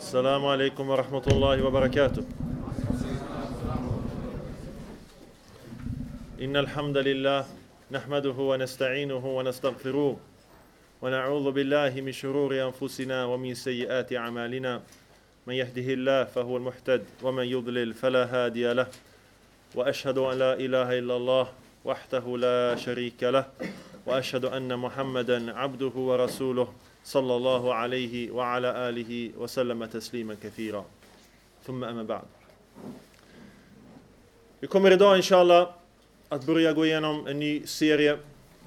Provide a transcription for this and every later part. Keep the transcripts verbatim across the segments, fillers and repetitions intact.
السلام عليكم ورحمة الله وبركاته. إن الحمد لله نحمده ونستعينه ونستغفره ونعوذ بالله من شرور أنفسنا ومن سيئات أعمالنا من يهده الله فهو المهتد ومن يضلل فلا هادي له وأشهد أن لا إله إلا الله وحده لا شريك له وأشهد أن محمدا عبده ورسوله صلى الله عليه وعلى آله وسلم تسليما كثيرا ثم أما بعد. Vi kommer idag inshallah att börja gå igenom en ny serie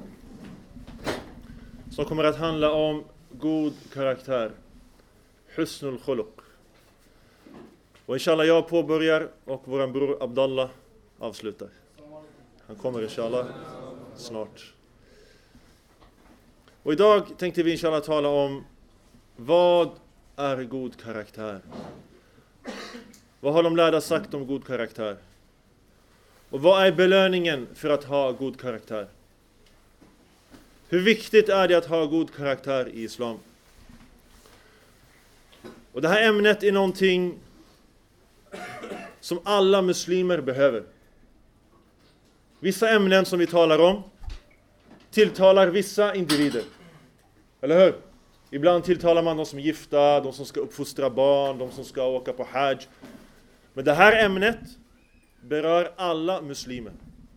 som kommer att handla om god karaktär, husnul khuluq. Och inshallah jag påbörjar och vår bror Abdallah avslutar. Han kommer inshallah snart. Och idag tänkte vi inshallah tala om vad är god karaktär? Vad har de lärda sagt om god karaktär? Och vad är belöningen för att ha god karaktär? Hur viktigt är det att ha god karaktär i islam? Och det här ämnet är någonting som alla muslimer behöver. Vissa ämnen som vi talar om tilltalar vissa individer. Eller hur? Ibland tilltalar man de som är gifta, de som ska uppfostra barn, de som ska åka på hajj. Men det här ämnet berör alla muslimer.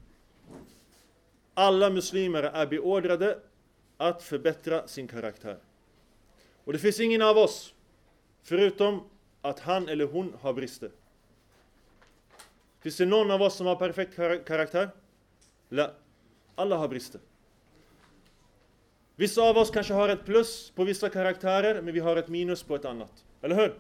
Alla muslimer är beordrade att förbättra sin karaktär. Och det finns ingen av oss, förutom att han eller hon har brister. Finns det någon av oss som har perfekt kar- karaktär? La. Alla har brister. Vissa av oss kanske har ett plus på vissa karaktärer, men vi har ett minus på ett annat. Eller hur?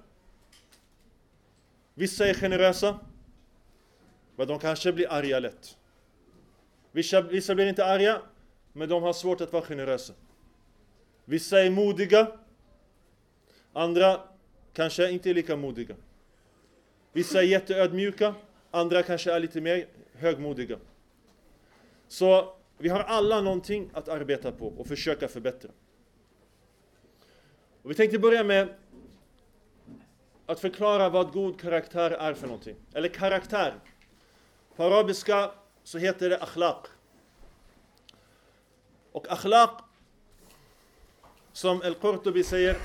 Vissa är generösa, men de kanske blir arga lätt. Vissa, vissa blir inte arga, men de har svårt att vara generösa. Vissa är modiga, andra kanske inte är lika modiga. Vissa är jätteödmjuka, andra kanske är lite mer högmodiga. Så vi har alla någonting att arbeta på och försöka förbättra. Och vi tänkte börja med att förklara vad god karaktär är för någonting. Eller karaktär. På arabiska så heter det akhlaq. Och akhlaq, som Al-Qurtubi säger,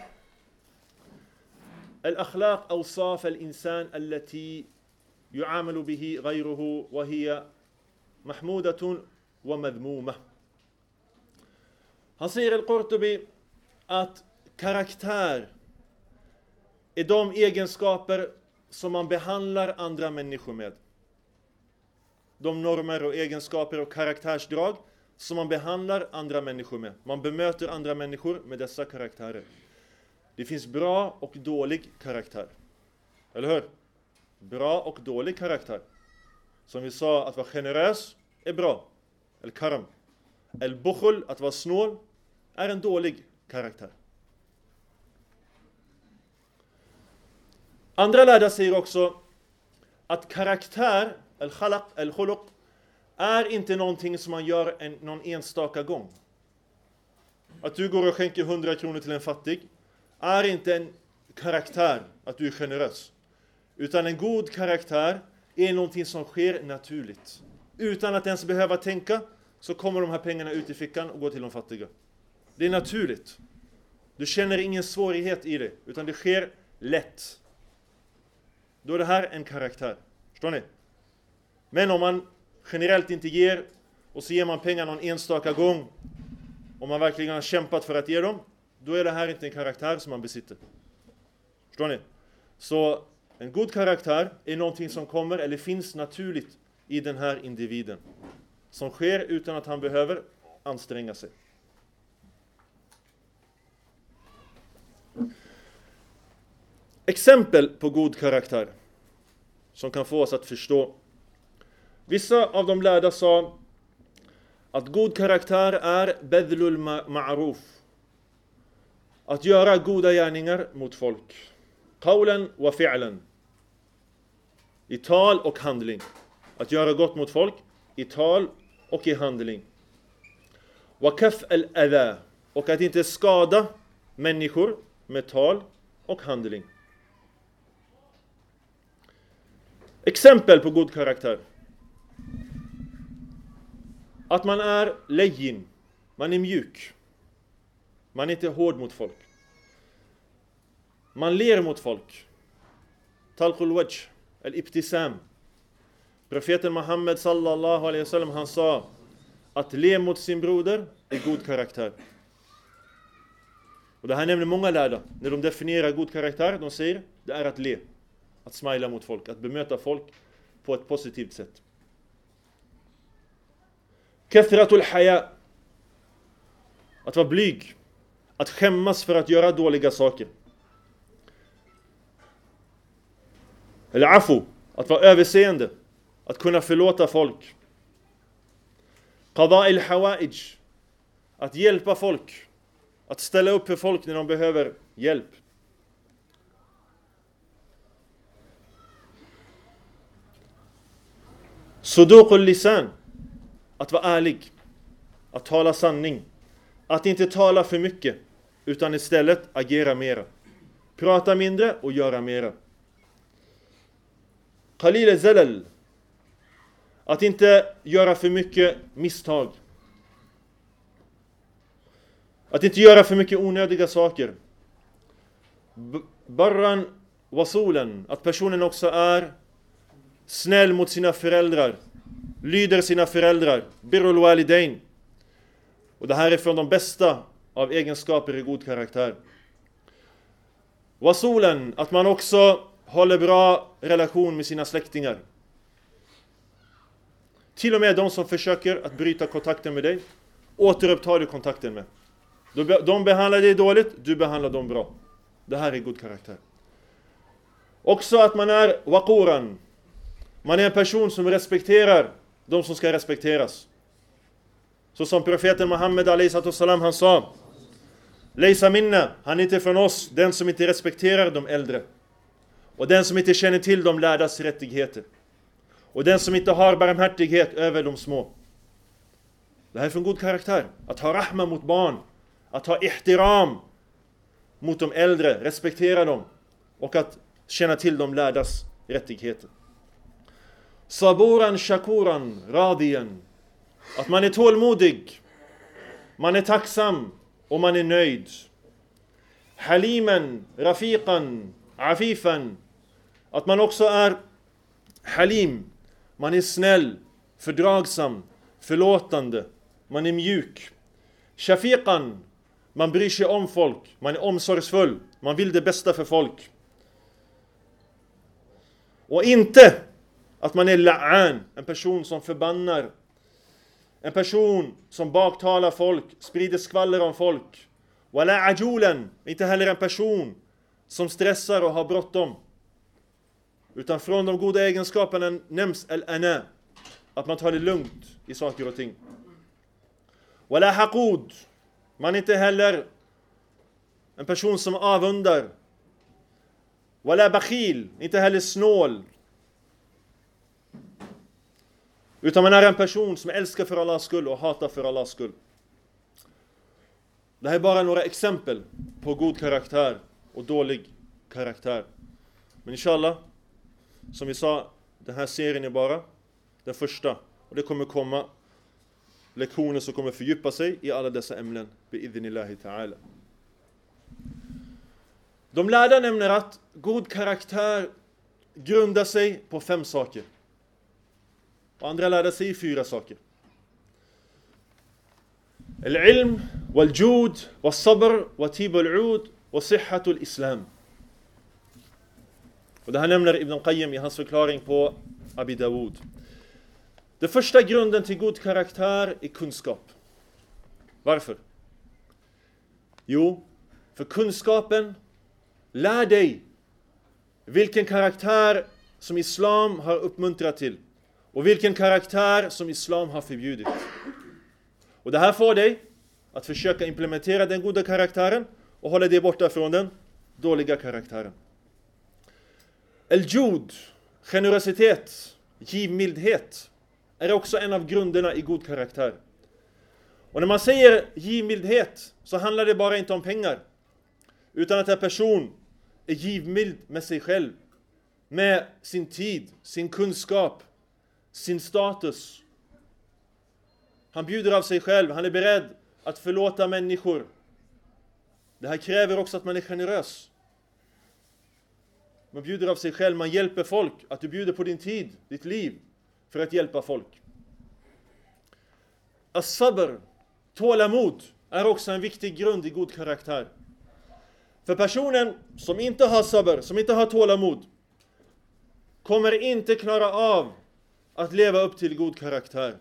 Al-akhlaq awsaf al-insan allati yu'amalu bihi ghayruhu wa hiya mahmudatun wa madhmuma. Han säger Al-Qurtubi att karaktär är de egenskaper som man behandlar andra människor med. De normer och egenskaper och karaktärsdrag som man behandlar andra människor med. Man bemöter andra människor med dessa karaktärer. Det finns bra och dålig karaktär. Eller hur? Bra och dålig karaktär. Som vi sa, att vara generös är bra. Al-karam. Al-bukhul, att vara snål, är en dålig karaktär. Andra lärda säger också att karaktär, al-khalaq, al-khuluq, är inte någonting som man gör en, någon enstaka gång. Att du går och skänker hundra kronor till en fattig är inte en karaktär att du är generös. Utan en god karaktär är någonting som sker naturligt. Utan att ens behöva tänka så kommer de här pengarna ut i fickan och går till de fattiga. Det är naturligt. Du känner ingen svårighet i det, utan det sker lätt. Då är det här en karaktär. Förstår ni? Men om man generellt inte ger och så ger man pengar någon enstaka gång och man verkligen har kämpat för att ge dem, då är det här inte en karaktär som man besitter. Förstår ni? Så en god karaktär är någonting som kommer eller finns naturligt i den här individen. Som sker utan att han behöver anstränga sig. Exempel på god karaktär som kan få oss att förstå. Vissa av de lärda sa att god karaktär är badlul ma'ruf. Att göra goda gärningar mot folk. Qawlan wa fi'lan. I tal och handling. Att göra gott mot folk i tal och i handling. Wa kaf al-adha. Och att inte skada människor med tal och handling. Exempel på god karaktär. Att man är lejin. Man är mjuk. Man är inte hård mot folk. Man ler mot folk. Talqul wajh, al-ibtisam. Profeten Muhammed sallallahu alaihi wasallam, han sa att le mot sin broder är god karaktär. Och det här nämner många lärda. När de definierar god karaktär, de säger det är att le. Att smila mot folk, att bemöta folk på ett positivt sätt. Kathratul haya. Att vara blyg. Att skämmas för att göra dåliga saker. Eller afu. Att vara överseende. Att kunna förlåta folk. Qada al-hawaij. Att hjälpa folk. Att ställa upp för folk när de behöver hjälp. Suduqul lisan. Att vara ärlig. Att tala sanning. Att inte tala för mycket. Utan istället agera mera. Prata mindre och göra mera. Qalil zalal. Att inte göra för mycket misstag. Att inte göra för mycket onödiga saker. Barran wasulan. Att personen också är snäll mot sina föräldrar. Lyder sina föräldrar. Birrul walidain. Och det här är från de bästa av egenskaper i god karaktär. Wasulan. Att man också håller bra relation med sina släktingar. Till och med de som försöker att bryta kontakten med dig, återupptar du kontakten med. De behandlar dig dåligt, du behandlar dem bra. Det här är god karaktär. Också att man är waquran. Man är en person som respekterar de som ska respekteras. Så som profeten Muhammed alaihi salam, han sa: Leisa minna, han är inte från oss, den som inte respekterar de äldre. Och den som inte känner till de lärdas rättigheter. Och den som inte har barmhärtighet över de små. Det här är från god karaktär. Att ha rahma mot barn. Att ha ihtiram mot de äldre. Respektera dem. Och att känna till de lärdas rättigheter. Saburan shakuran radiyan. Att man är tålmodig. Man är tacksam. Och man är nöjd. Haliman rafiqan afifan. Att man också är halim. Man är snäll, fördragsam, förlåtande. Man är mjuk. Shafiqan. Man bryr sig om folk. Man är omsorgsfull. Man vill det bästa för folk. Och inte att man är la'an. En person som förbannar. En person som baktalar folk. Sprider skvaller om folk. Wala ajulan. Inte heller en person som stressar och har bråttom. Utan från de goda egenskaperna nämns al-ana. Att man tar det lugnt i saker och ting. Wala haqud. Man är inte heller en person som avundar. Wala bakhil. Inte heller snål. Utan man är en person som älskar för Allahs skull och hatar för Allahs skull. Det här är bara några exempel på god karaktär och dålig karaktär. Men inshallah, som vi sa, den här serien är bara den första. Och det kommer komma lektioner som kommer fördjupa sig i alla dessa ämnen. Bi'idhnillahi ta'ala. De lärda nämner att god karaktär grundar sig på fem saker. Och andra lärda sig fyra saker. Al-ilm, wal-jud, wal-sabr, wa-tibul-ud, wa-sihhatul islam. Och det här nämner Ibn Qayyim i hans förklaring på Abi Dawud. Det första grunden till god karaktär är kunskap. Varför? Jo, för kunskapen lär dig vilken karaktär som islam har uppmuntrat till. Och vilken karaktär som islam har förbjudit. Och det här får dig att försöka implementera den goda karaktären och hålla dig borta från den dåliga karaktären. Al-jud, generositet, givmildhet, är också en av grunderna i god karaktär. Och när man säger givmildhet så handlar det bara inte om pengar. Utan att en person är givmild med sig själv. med sin tid, sin kunskap, sin status. Han bjuder av sig själv, han är beredd att förlåta människor. Det här kräver också att man är generös. Man bjuder av sig själv, man hjälper folk. Att du bjuder på din tid, ditt liv, för att hjälpa folk. As-sabr, tålamod, är också en viktig grund i god karaktär. För personen som inte har sabr, som inte har tålamod, kommer inte klara av att leva upp till god karaktär.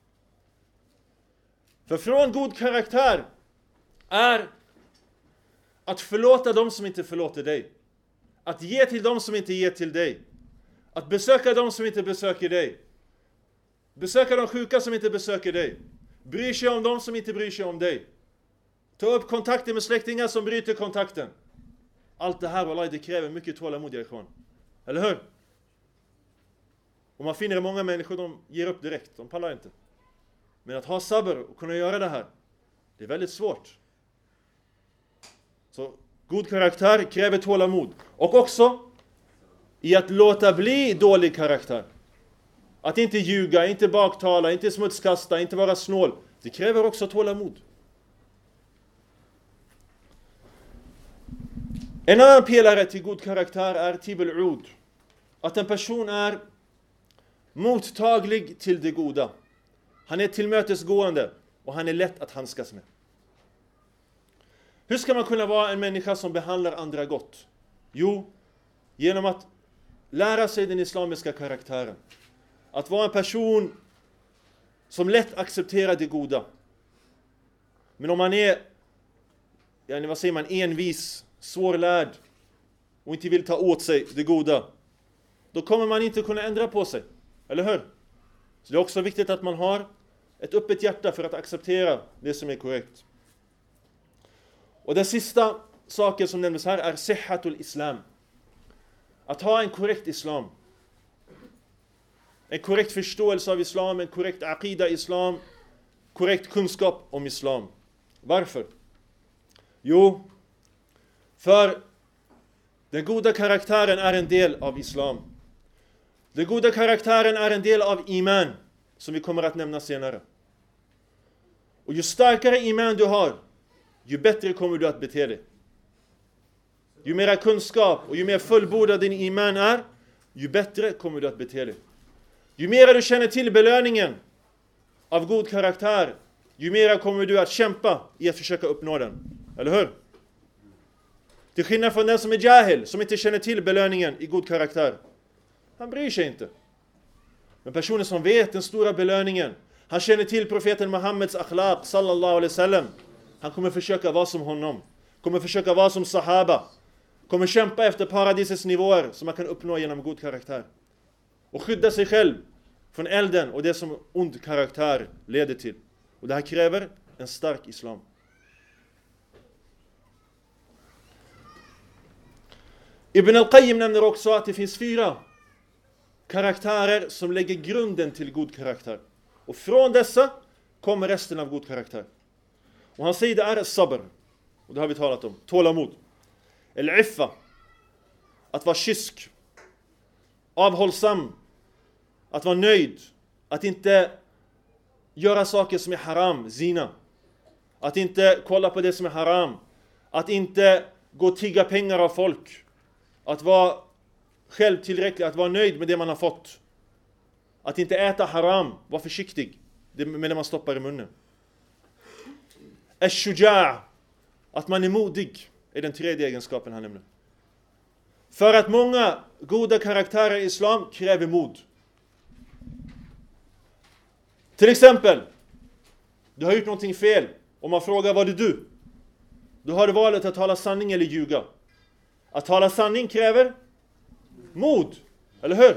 För från god karaktär är att förlåta dem som inte förlåter dig. Att ge till dem som inte ger till dig. Att besöka dem som inte besöker dig. Besöka de sjuka som inte besöker dig. Bryr sig om dem som inte bryr sig om dig. Ta upp kontakter med släktingar som bryter kontakten. Allt det här, wallahi, det kräver mycket tålamod, Ikhwan. Eller hur? Och man finner många människor, de ger upp direkt. De pallar inte. Men att ha sabr och kunna göra det här, det är väldigt svårt. Så god karaktär kräver tålamod. Och också i att låta bli dålig karaktär. Att inte ljuga, inte baktala, inte smutskasta, inte vara snål. Det kräver också tålamod. En annan pelare till god karaktär är tibel'ud. Att en person är mottaglig till det goda. Han är tillmötesgående och han är lätt att handskas med. Hur ska man kunna vara en människa som behandlar andra gott? Jo, genom att lära sig den islamiska karaktären. Att vara en person som lätt accepterar det goda. Men om man är, ja, vad säger man, envis, svårlärd och inte vill ta åt sig det goda, då kommer man inte kunna ändra på sig. Eller hur? Så det är också viktigt att man har ett öppet hjärta för att acceptera det som är korrekt. Och den sista saken som nämns här är sihhatul islam. Att ha en korrekt islam. En korrekt förståelse av islam, en korrekt aqida islam, korrekt kunskap om islam. Varför? Jo, för den goda karaktären är en del av islam. Den goda karaktären är en del av iman, som vi kommer att nämna senare. Och ju starkare iman du har, ju bättre kommer du att bete dig. Ju mer kunskap och ju mer fullbordad din iman är, ju bättre kommer du att bete dig. Ju mer du känner till belöningen av god karaktär, ju mer kommer du att kämpa i att försöka uppnå den. Eller hur? Till skillnad från den som är jahil, som inte känner till belöningen i god karaktär. Han bryr sig inte. Men personen som vet den stora belöningen, han känner till profeten Muhammeds akhlaq sallallahu alaihi wasallam, han kommer försöka vara som honom. Kommer försöka vara som sahaba. Kommer kämpa efter paradisets nivåer som man kan uppnå genom god karaktär. Och skydda sig själv från elden och det som ond karaktär leder till. Och det här kräver en stark islam. Ibn al-Qayyim nämner också att det finns fyra karaktärer som lägger grunden till god karaktär. Och från dessa kommer resten av god karaktär. Och han säger det är sabr. Och det har vi talat om. Tålamod. Eller iffa. Att vara kysk. Avhållsam. Att vara nöjd. Att inte göra saker som är haram. Zina. Att inte kolla på det som är haram. Att inte gå och tigga pengar av folk. Att vara självtillräcklig. Att vara nöjd med det man har fått. Att inte äta haram. Var försiktig med det man stoppar i munnen. Ash-shuja'. Att man är modig är den tredje egenskapen han nämner. För att många goda karaktärer i islam kräver mod. Till exempel, du har gjort någonting fel. Om man frågar vad är du? Då har du valet att tala sanning eller ljuga. Att tala sanning kräver mod. Eller hur?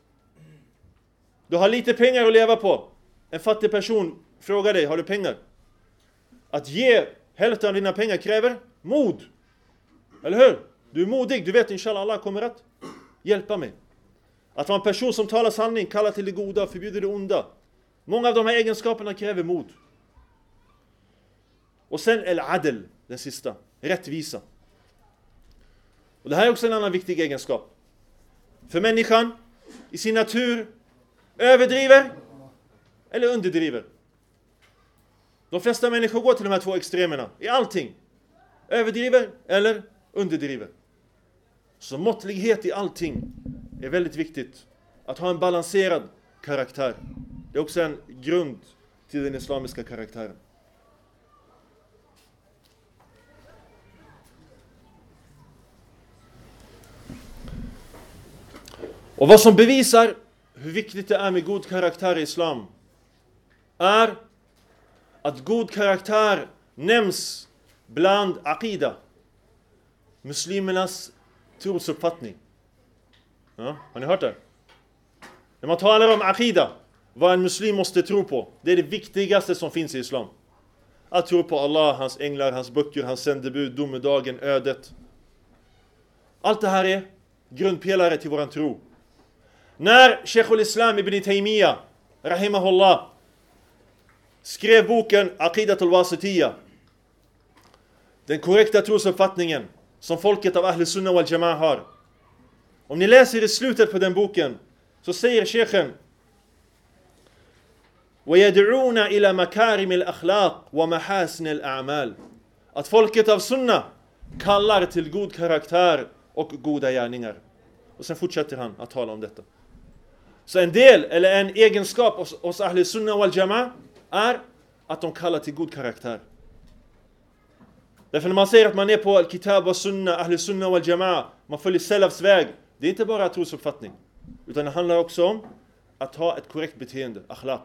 Du har lite pengar att leva på. En fattig person frågar dig, har du pengar? Att ge hälften av dina pengar kräver mod. Eller hur? Du är modig, du vet inshallah Allah kommer att hjälpa mig. Att vara en person som talar sanning, kallar till det goda, förbjuder det onda. Många av de här egenskaperna kräver mod. Och sen el-adl, den sista, rättvisa. Och det här är också en annan viktig egenskap. För människan i sin natur överdriver eller underdriver. De flesta människor går till de här två extremerna i allting. Överdriver eller underdriver. Så måttlighet i allting är väldigt viktigt. Att ha en balanserad karaktär. Det är också en grund till den islamiska karaktären. Och vad som bevisar hur viktigt det är med god karaktär i islam är att god karaktär nämns bland aqida, muslimernas trosuppfattning. Ja, har ni hört det? När man talar om aqida, vad en muslim måste tro på, det är det viktigaste som finns i islam. Att tro på Allah, hans änglar, hans böcker, hans sändebud, domedagen, ödet. Allt det här är grundpelare till våran tro. När Sheikhul Islam ibn Taymiyyah, rahimahullah, skrev boken Aqidatul Wasitiyya, den korrekta trosuppfattningen som folket av Ahl Sunnah wal Jama'a har. Om ni läser i slutet på den boken så säger Sheikhen: وَيَدْعُونَ إِلَى مَكَارِمِ الْأَخْلَاقِ وَمَحَاسِنِ الْأَعْمَالِ. Att folket av Sunnah kallar till god karaktär och goda gärningar. Och sen fortsätter han att tala om detta. Så en del, eller en egenskap hos, hos Ahl Sunnah wal Jama'a är att de kallar till god karaktär. Därför när man säger att man är på Kitab och Sunnah, Ahl Sunnah wal Jama'a, man följer Salafs väg, det är inte bara trosuppfattning, utan det handlar också om att ha ett korrekt beteende, akhlaq.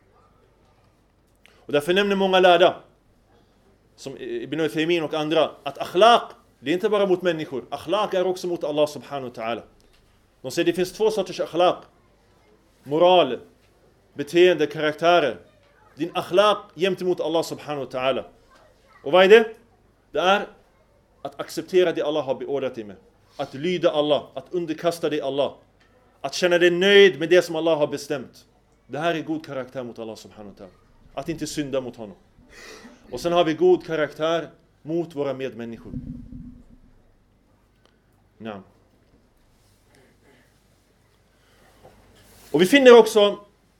Och därför nämner många lärda, som Ibn Uthaymin och andra, att akhlaq, det är inte bara mot människor, akhlaq är också mot Allah subhanahu wa ta'ala. De säger att det finns två sorters akhlaq: moral, beteende, karaktärer. Din akhlaq gentemot Allah subhanahu wa ta'ala. Och vad är det? Det är att acceptera det Allah har beordrat dig med. Att lyda Allah, att underkasta dig Allah. Att känna dig nöjd med det som Allah har bestämt. Det här är god karaktär mot Allah subhanahu wa ta'ala. Att inte synda mot honom. Och sen har vi god karaktär mot våra medmänniskor. Ja. Och vi finner också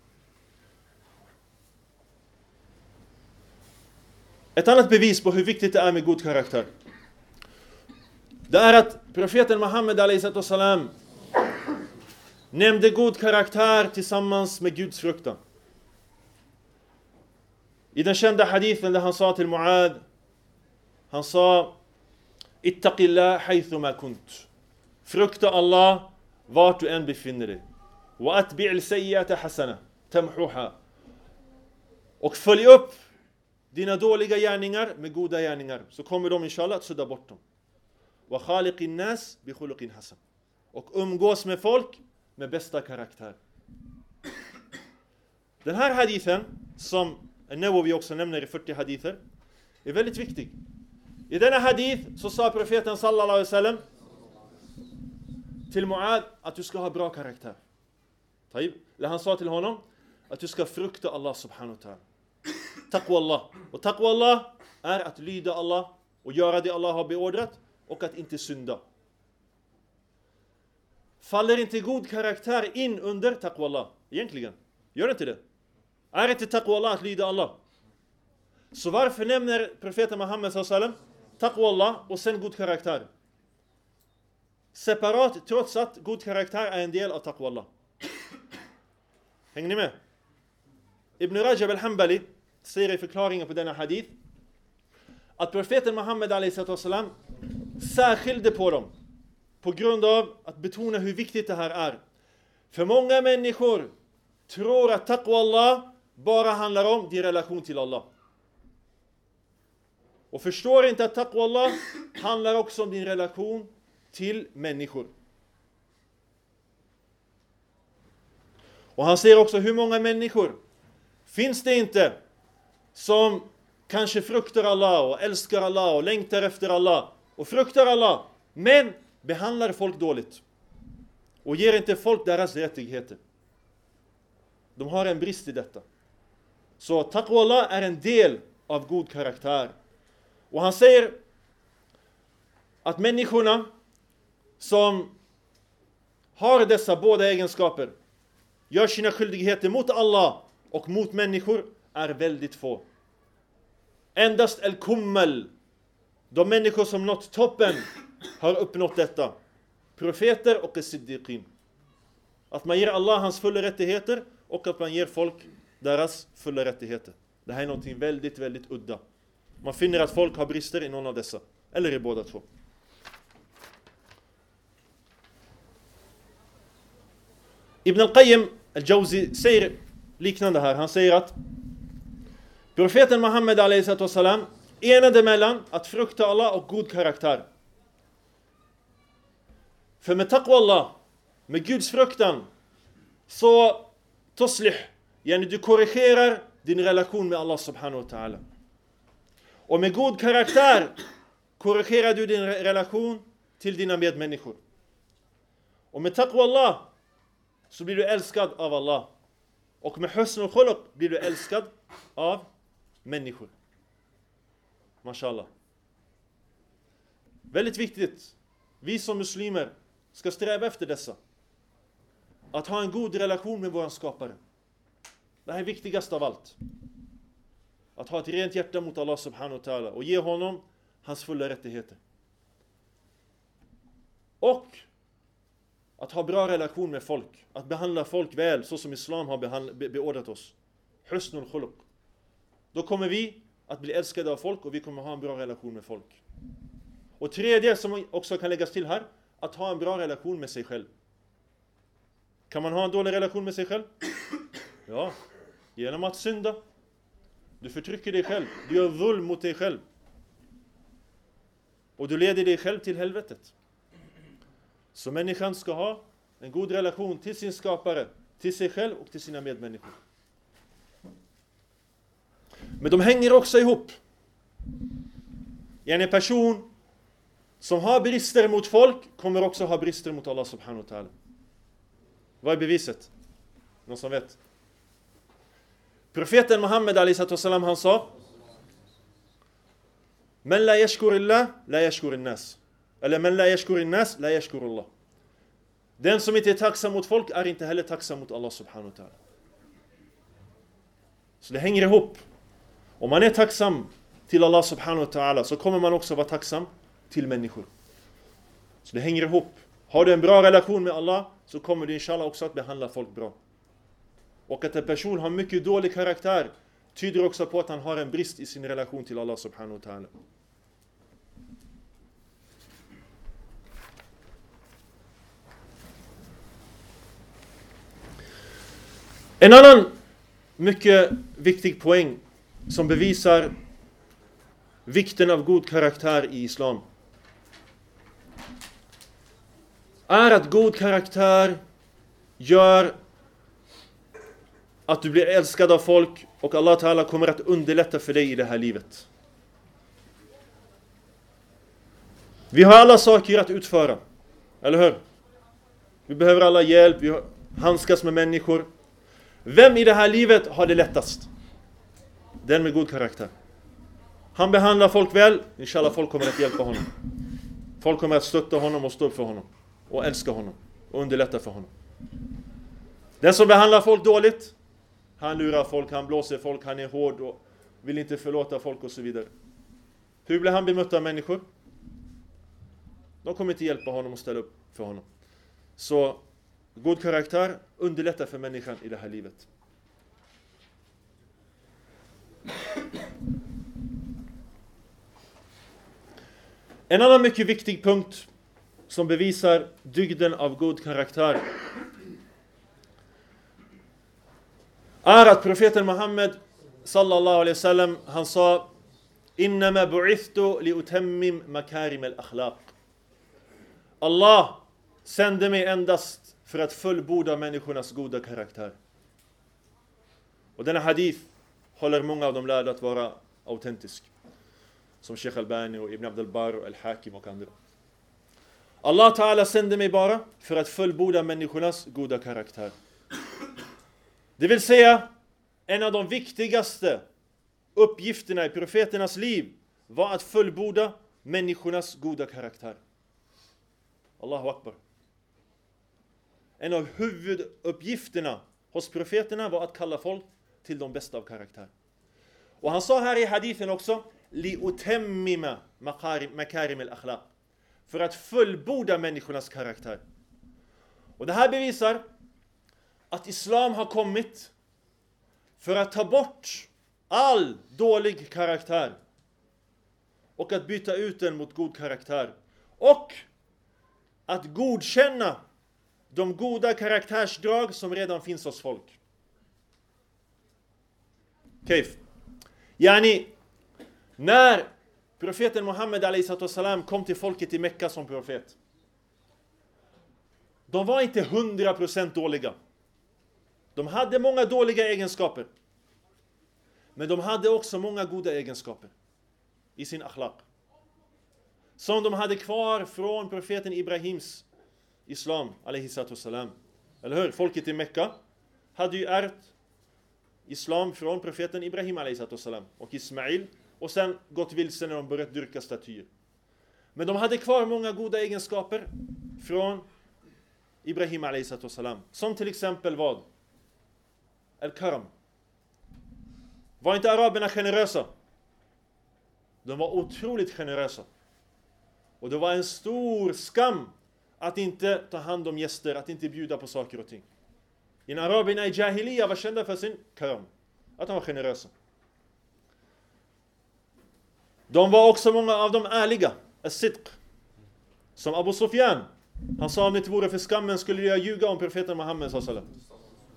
ett annat bevis på hur viktigt det är med god karaktär. Det är att profeten Muhammed alayhi salam nämnde god karaktär tillsammans med Guds fruktan. I den kända hadithen där han sa till Muad, han sa: Ittaqillah haythuma kunt. Frukta Allah vart du än befinner dig. Wa atbi'il sayyata hasana tamhuha. Och följ upp dina dåliga gärningar med goda gärningar, så kommer de inshallah att sudda bort dem. Wa khaliqin nas bi khuluqin hasan. Och umgås med folk med bästa karaktär. Den här hadithen, som Nawawi också nämner i fyrtio hadither, är väldigt viktig. I denna hadith så sa profeten sallallahu alaihi wasallam till Muad att du ska ha bra karaktär. Eller han sa till honom att du ska frukta Allah subhanahu wa ta'ala. Taqwa Allah. Och taqwa Allah är att lyda Allah och göra det Allah har beordrat och att inte synda. Faller inte god karaktär in under taqwa Allah? Egentligen. Gör inte det. Är inte taqwa Allah att lyda Allah? Så varför nämner profeten Muhammed sallallahu alaihi wasallam taqwa Allah och sen god karaktär? Separat, trots att god karaktär är en del av taqwa Allah. Hänger ni med? Ibn Rajab al-Hanbali säger i förklaringen på denna hadith att profeten Muhammed alayhi salam särskilde på dem på grund av att betona hur viktigt det här är. För många människor tror att taqwa Allah bara handlar om din relation till Allah. Och förstår inte att taqwa Allah handlar också om din relation till människor. Och han säger också hur många människor finns det inte som kanske fruktar Allah och älskar Allah och längtar efter Allah och fruktar Allah, men behandlar folk dåligt och ger inte folk deras rättigheter. De har en brist i detta. Så taqwa Allah är en del av god karaktär. Och han säger att människorna som har dessa båda egenskaper, gör sina skyldigheter mot Allah och mot människor, är väldigt få. Endast al-kummal, de människor som nått toppen, har uppnått detta. Profeter och siddiqin. Att man ger Allah hans fulla rättigheter och att man ger folk deras fulla rättigheter. Det här är någonting väldigt, väldigt udda. Man finner att folk har brister i någon av dessa. Eller i båda två. Ibn al-Qayyim al-Jawzi säger liknande här. Han säger att profeten Muhammed alaihi salam enade mellan att frukta Allah och god karaktär. För med taqwa Allah, med Guds fruktan, så tuslih, yani du korrigerar din relation med Allah subhanahu wa ta'ala. Och med god karaktär korrigerar du din relation till dina medmänniskor. Och med taqwa Allah så blir du älskad av Allah. Och med husn och khuluq blir du älskad av människor. Mashallah. Väldigt viktigt. Vi som muslimer ska sträva efter dessa. Att ha en god relation med vår skapare. Det här är viktigast av allt. Att ha ett rent hjärta mot Allah subhanahu wa ta'ala och ge honom hans fulla rättigheter. Och att ha bra relation med folk. Att behandla folk väl så som islam har behandla, be, beordrat oss. Husnul khuluq. Då kommer vi att bli älskade av folk och vi kommer ha en bra relation med folk. Och tredje som också kan läggas till här, att ha en bra relation med sig själv. Kan man ha en dålig relation med sig själv? Ja, genom att synda. Du förtrycker dig själv. Du gör våld mot dig själv. Och du leder dig själv till helvetet. Så människan ska ha en god relation till sin skapare, till sig själv och till sina medmänniskor. Men de hänger också ihop. En person som har brister mot folk kommer också ha brister mot Allah subhanahu wa ta'ala. Vad är beviset? Någon som vet? Profeten Muhammed alaihi salam, han sa: Men la yashkurillah, la yashkurinnas. Eller men la yashkurinnas, la yashkurullah. Den som inte är tacksam mot folk är inte heller tacksam mot Allah subhanahu wa ta'ala. Så det hänger ihop. Om man är tacksam till Allah subhanahu wa ta'ala så kommer man också vara tacksam till människor. Så det hänger ihop. Har du en bra relation med Allah så kommer du inshallah också att behandla folk bra. Och att en person har mycket dålig karaktär tyder också på att han har en brist i sin relation till Allah subhanahu wa ta'ala. En annan mycket viktig poäng som bevisar vikten av god karaktär i islam är att god karaktär gör att du blir älskad av folk och Allah Ta'ala kommer att underlätta för dig i det här livet. Vi har alla saker att utföra, eller hur? Vi behöver alla hjälp, vi handskas med människor. Vem i det här livet har det lättast? Den med god karaktär. Han behandlar folk väl, inshallah folk kommer att hjälpa honom. Folk kommer att stötta honom och stå upp för honom. Och älska honom. Och underlätta för honom. Den som behandlar folk dåligt, han lurar folk, han blåser folk, han är hård och vill inte förlåta folk och så vidare. Hur blir han bemött av människor? De kommer inte hjälpa honom och ställa upp för honom. Så god karaktär underlättar för människan i det här livet. En annan mycket viktig punkt som bevisar dygden av god karaktär är att profeten Muhammed sallallahu alaihi wasallam, han sa: Innama bu'ithtu li utammim makarim al-akhlaq. Allah sände mig endast för att fullborda människornas goda karaktär. Och denna hadith håller många av de lärda att vara autentisk. Som Sheikh Albani och Ibn Abdul Barr och Al-Hakim och andra. Allah Ta'ala sände mig bara för att fullborda människornas goda karaktär. Det vill säga, en av de viktigaste uppgifterna i profeternas liv var att fullborda människornas goda karaktär. Allahu Akbar. en av huvuduppgifterna hos profeterna var att kalla folk till de bästa av karaktär. Och han sa här i hadithen också, li'utemmima makarim al-akhlaq, för att fullborda människornas karaktär. Och det här bevisar att islam har kommit för att ta bort all dålig karaktär och att byta ut den mot god karaktär och att godkänna de goda karaktärsdrag som redan finns hos folk. Kayf. Yani, när profeten Muhammed alayhi salam kom till folket i Mekka som profet, de var inte hundra procent dåliga. De hade många dåliga egenskaper. Men de hade också många goda egenskaper i sin akhlaq, som de hade kvar från profeten Ibrahims islam alayhi salam. Eller hur? Folket i Mekka hade ju ärvt islam från profeten Ibrahim alayhi salam och Ismail, och sen gått vilse när de börjat dyrka statyer. Men de hade kvar många goda egenskaper från Ibrahim alayhi salam, som till exempel vad? Al-Karam. Var inte araberna generösa? De var otroligt generösa. Och det var en stor skam att inte ta hand om gäster, att inte bjuda på saker och ting. In araberna i Jahiliya var kända för sin karam, att de var generösa. De var också många av dem ärliga, as-sidq. Som Abu Sufyan. Han sa, om det inte vore för skammen skulle jag ljuga om profeten Muhammed sallallahu alaihi wasallam.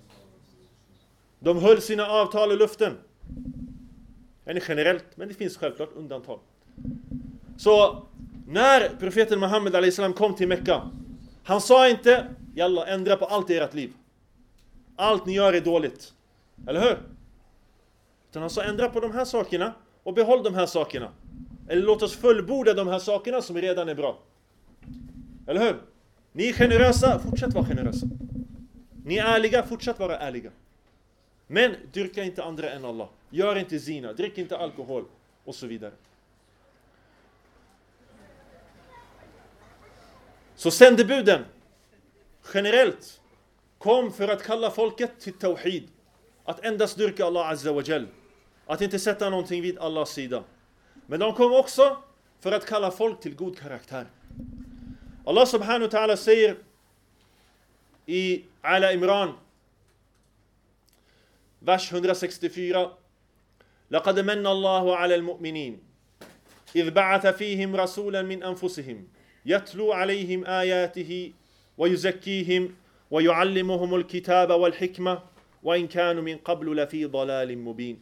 De höll sina avtal i luften. Det är generellt, men det finns självklart undantag. Så när profeten Muhammed alayhi salam kom till Mekka, han sa inte, jalla, ändra på allt i ert liv. Allt ni gör är dåligt. Eller hur? Utan han sa, ändra på de här sakerna och behåll de här sakerna. Eller låt oss fullborda de här sakerna som redan är bra. Eller hur? Ni är generösa, fortsätt vara generösa. Ni är ärliga, fortsätt vara ärliga. Men dyrka inte andra än Allah. Gör inte zina, drick inte alkohol och så vidare. Så sändebuden generellt kom för att kalla folket till tawhid. Att endast dyrka Allah azza wa jall. Att inte sätta någonting vid Allahs sida. Men de kom också för att kalla folk till god karaktär. Allah subhanahu wa ta'ala säger i Ala Imran vers hundrasextiofyra: لقد من الله على المؤمنين إذ بعث فيهم رسولا من أنفسهم يتلو عليهم آياته ويزكيهم ويعلمهم الكتاب والحكمة وإن كانوا من قبل لفي ضلال مبين.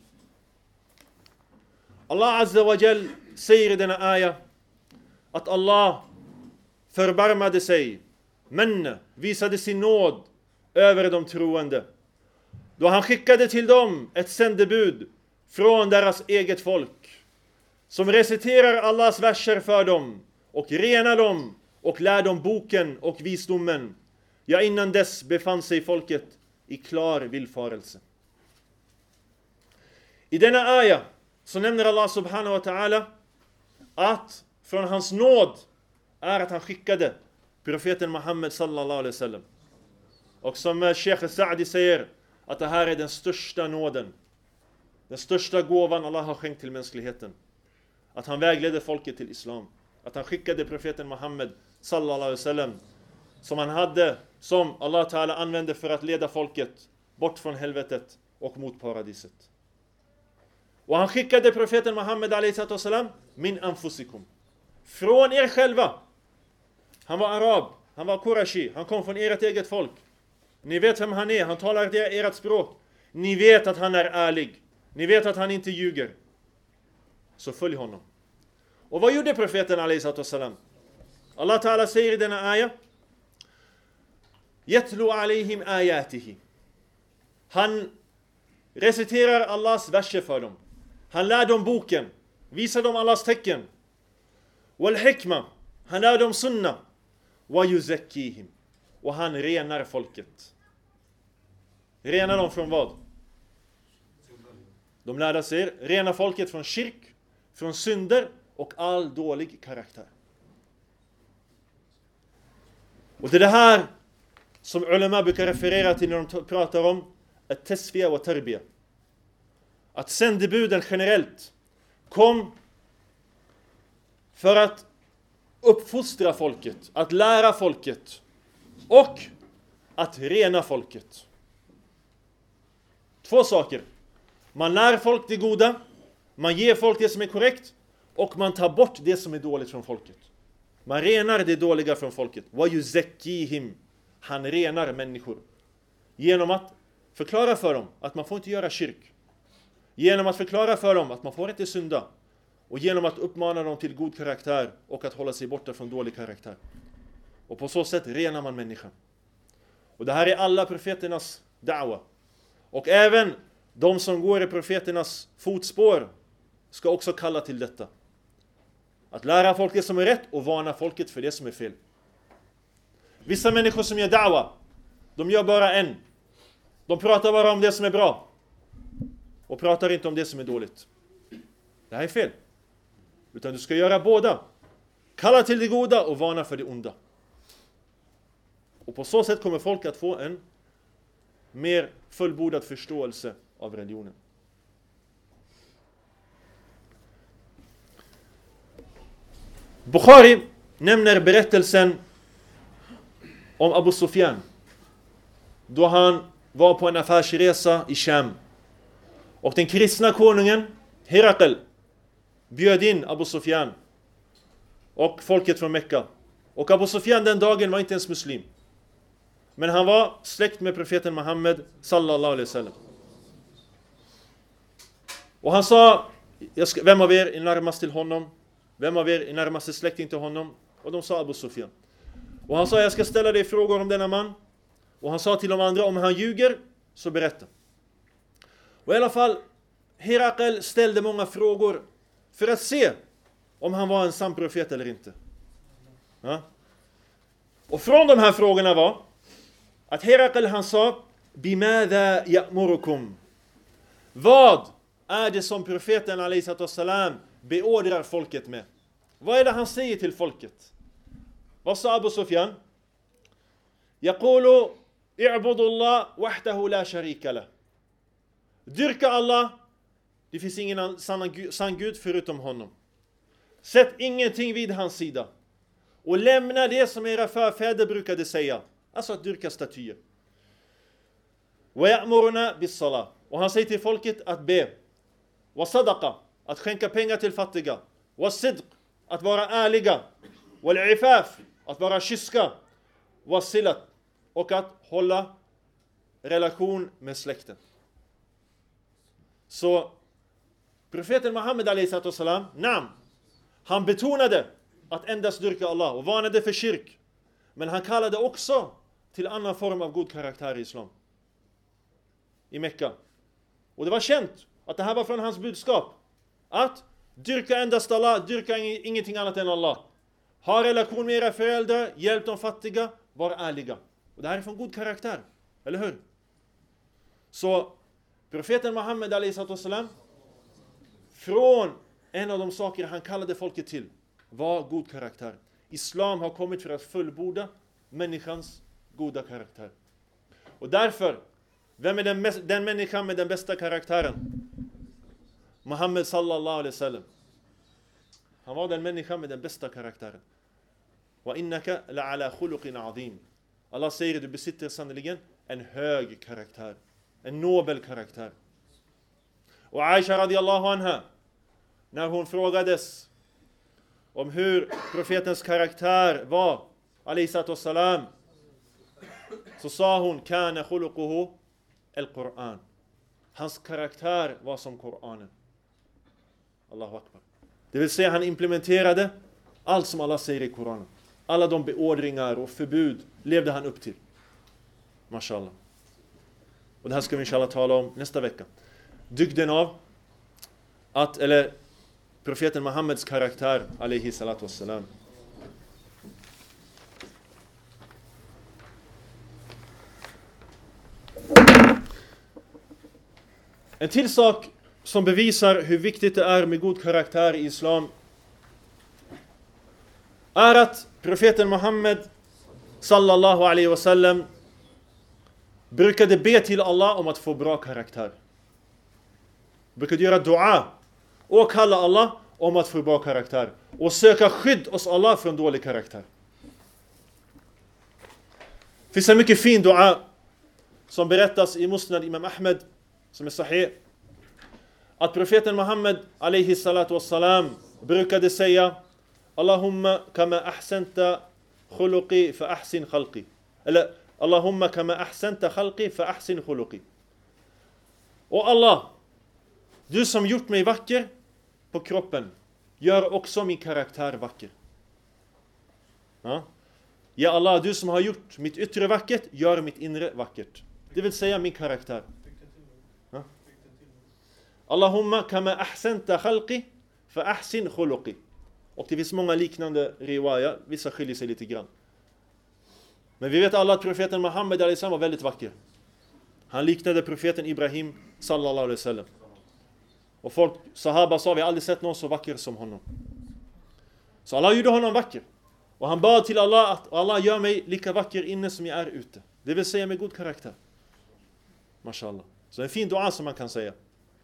Allah azza wa jall säger i denna aya att Allah förbarmade sig, men visade sin nåd över de troende, då han skickade till dem ett sändebud från deras eget folk, som reciterar Allahs verser för dem och renar dem och lär dem boken och visdomen. Ja, innan dess befann sig folket i klar villfarelse. I denna aya så nämner Allah subhanahu wa ta'ala att från hans nåd är att han skickade profeten Muhammed sallallahu alaihi wasallam. Och som Sheikh Sa'di säger, att det här är den största nåden, den största gåvan Allah har skänkt till mänskligheten. Att han vägledde folket till islam. Att han skickade profeten Muhammed sallallahu alaihi wasallam, som han hade, som Allah ta'ala använde för att leda folket bort från helvetet och mot paradiset. Och han skickade profeten Muhammed alayhi wasallam min anfusikum, från er själva. Han var arab, han var qurashi, han kom från ert eget folk. Ni vet vem han är, han talar ert språk. Ni vet att han är ärlig. Ni vet att han inte ljuger. Så följ honom. Och vad gjorde profeten alayhi wasallam? Allah ta'ala säger i denna aya: Yatlu alayhim ayatihi. Han reciterar Allahs verser för dem. Han lär dem boken, visar dem Allahs tecken. Wal hikma, han lär dem sunna. Wa yuzakkihim, och han renar folket. Renar dem från vad? De lärde sig rena folket från shirk, från synder och all dålig karaktär. Och det är det här som ulama brukar referera till när de pratar om att tasfiya och tarbiya. Att sändebuden generellt kom för att uppfostra folket, att lära folket och att rena folket. Två saker. Man lär folk det goda, man ger folk det som är korrekt och man tar bort det som är dåligt från folket. Man renar det dåliga från folket. Wa yuzakkihim. Han renar människor genom att förklara för dem att man får inte göra kyrk. Genom att förklara för dem att man får inte synda. Och genom att uppmana dem till god karaktär och att hålla sig borta från dålig karaktär. Och på så sätt renar man människan. Och det här är alla profeternas da'wa. Och även de som går i profeternas fotspår ska också kalla till detta. Att lära folk det som är rätt och varna folket för det som är fel. Vissa människor som gör da'wa, de gör bara en. De pratar bara om det som är bra. Och pratar inte om det som är dåligt. Det här är fel. Utan du ska göra båda. Kalla till det goda och varna för det onda. Och på så sätt kommer folk att få en mer fullbordad förståelse av religionen. Bukhari nämner berättelsen om Abu Sufyan. Då han var på en affärsresa i Sham. Och den kristna konungen Herakl bjöd in Abu Sufyan och folket från Mekka. Och Abu Sufyan den dagen var inte ens muslim. Men han var släkt med profeten Muhammed sallallahu alaihi wasallam. Och han sa, jag ska, vem av er är närmast till honom? Vem av er är närmast släkting till honom? Och de sa Abu Sufyan. Och han sa, jag ska ställa dig frågor om denna man. Och han sa till de andra, om han ljuger så berätta. Och i alla fall, Herakl ställde många frågor för att se om han var en sann profet eller inte. Ja? Och från de här frågorna var att Herakl han sa, bimadha ya'murukum. Vad är det som profeten alayhi salam beordrar folket med? Vad är det han säger till folket? Vad sa Abu Sufyan? Yaqulu i'budu Allah wahdahu la sharika lah. Dyrka Allah. Det finns ingen sann Gud förutom honom. Sätt ingenting vid hans sida. Och lämna det som era förfäder brukade säga. Alltså att dyrka statyer. Wa ya'muruna bis salah. Och han säger till folket att be. Wa sadaqa. Att skänka pengar till fattiga. Wa sidq. Att vara ärliga. Wal ifaf. Att vara kyska. Wa silat. Och att hålla relation med släkten. Så profeten Muhammed alayhi salam, nam, han betonade att endast dyrka Allah och varnade för kyrk. Men han kallade också till annan form av god karaktär i islam. I Mekka. Och det var känt att det här var från hans budskap. Att dyrka endast Allah, dyrka ingenting annat än Allah. Ha relation med era föräldrar, hjälp de fattiga, var ärliga. Och det här är från god karaktär, eller hur? Så profeten Muhammed alayhi salam, från en av de saker han kallade folket till var god karaktär. Islam har kommit för att fullborda människans goda karaktär. Och därför, vem är den, mest, den människan med den bästa karaktären? Muhammed sallallahu alaihi wasallam. Han var den människan med den bästa karaktären. Wa innaka la ala khuluqin azim. Allah säger att du besitter sannoliken en hög karaktär. En nobel karaktär. Och Aisha radiallahu anha, när hon frågades om hur profetens karaktär var, alayhi salam, så sa hon, kana khuluquhu al-Qur'an. Hans karaktär var som Koranen. Allahu akbar. Det vill säga han implementerade allt som Allah säger i Koranen. Alla de beordringar och förbud levde han upp till. Mashallah. Och det här ska vi inshallah tala om nästa vecka. Dygden av att, eller profeten Muhammeds karaktär, alayhi salatu wassalam. En till sak som bevisar hur viktigt det är med god karaktär i islam är att profeten Muhammed sallallahu alaihi wasallam brukade be till Allah om att få bra karaktär. Brukade göra dua och kalla Allah om att få bra karaktär. Och söka skydd hos Allah från dålig karaktär. Det finns en mycket fin dua som berättas i Musnad Imam Ahmed, som är sahih, att profeten Muhammed alayhi salatu wassalam brukade säga: Allahumma kama ahsanta khuluqi fa ahsin khalqi. Eller Allahumma kama ahsanta khalqi fa ahsin khuluqi. Och Allah, du som gjort mig vacker på kroppen, gör också min karaktär vacker. Ja, ja Allah, du som har gjort mitt yttre vackert, gör mitt inre vackert. Det vill säga min karaktär. Ja. Allahumma kama ahsanta khalqi fa ahsin khuluqi. Och det finns många liknande riwaya, vissa skiljer sig lite grann. Men vi vet alla att profeten Muhammed alayhi salam var väldigt vacker. Han liknade profeten Ibrahim sallallahu alaihi wasallam. Och folk, sahaba sa, vi har aldrig sett någon så vacker som honom. Så Allah gjorde honom vacker. Och han bad till Allah att Allah gör mig lika vacker inne som jag är ute. Det vill säga med god karaktär. Mashallah. Så en fin dua som man kan säga.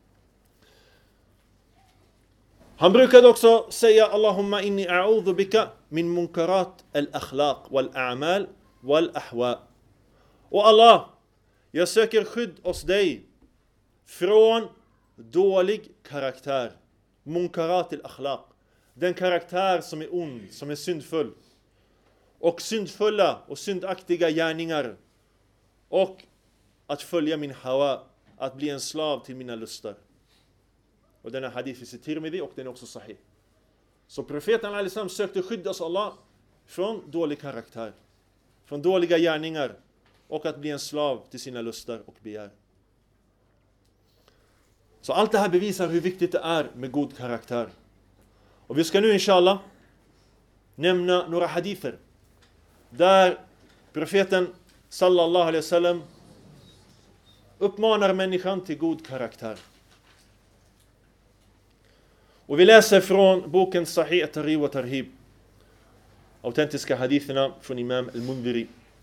Han brukade också säga: Allahumma inni a'udhu bika min munkarat al-akhlaq wal-a'mal wal-ahwa. Och Allah, jag söker skydd hos dig från dålig karaktär. Munkarat al-akhlaq. Den karaktär som är ond, som är syndfull. Och syndfulla och syndaktiga gärningar. Och att följa min hawa, att bli en slav till mina lustar. Och denna hadith finns i Tirmidhi och den är också sahih. Så profeten alayhi salam sökte skydda oss Allah från dålig karaktär, från dåliga gärningar och att bli en slav till sina lustar och begär. Så allt det här bevisar hur viktigt det är med god karaktär. Och vi ska nu inshallah nämna några hadither där profeten sallallahu alaihi wasallam uppmanar människan till god karaktär. Och vi läser från boken Sahih at-Targhib wa Tarhib, autentiska haditherna från Imam al-Mundhiri.